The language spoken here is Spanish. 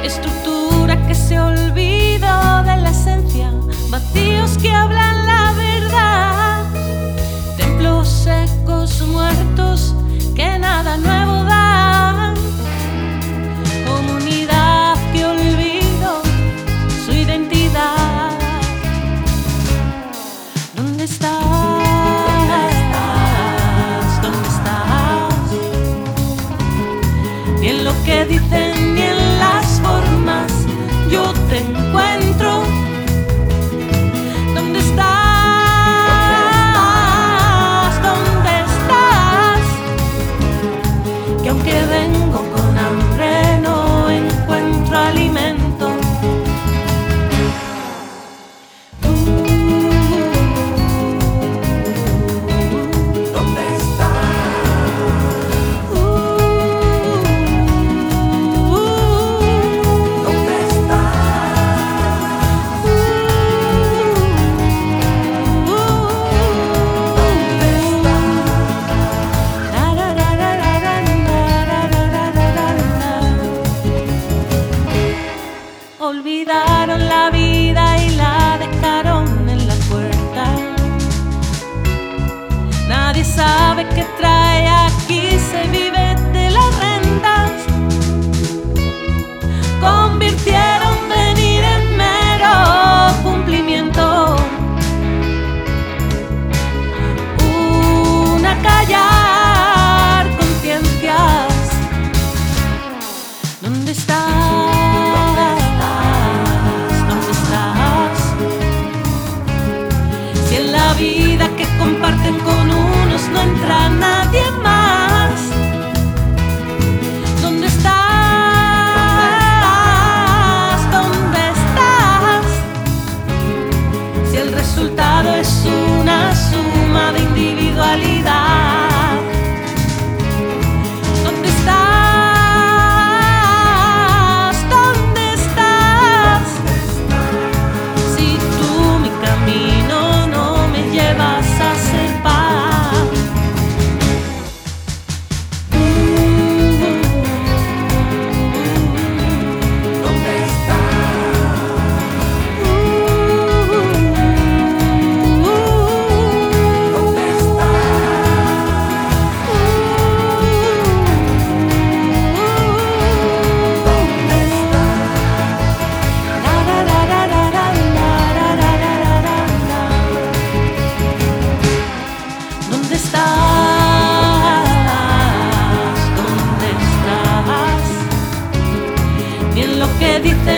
estructura que se olvidó de la esencia, vacíos que hablan la verdad, templos secos, muertos que nada nuevo dan, comunidad que olvidó su identidad. ¿Dónde estás? ¿Dónde estás? Ni en lo que dicen ni en las formas yo te encuentro. ¿Dónde estás? ¿Dónde estás? Que aunque vengo con hambre no encuentro alimento. ¿Dónde olvidaron la vida y la dejaron en la puerta. Nadie sabe qué trae aquí, se vive de las rentas. Convirtieron venir en mero cumplimiento. Una callar conciencias. ¿Dónde estás? La vida que comparten con unos no entra nadie más. ¿Dónde estás? ¿Dónde estás? Si el resultado es una suma de individualidad. ¿Dónde estás? ¿Dónde estás? Si tú mi camino llevas a ser paz. ¿Dónde estás? ¿Dónde ¿Dónde estás? ¿Dónde estás? Ni en lo que dicen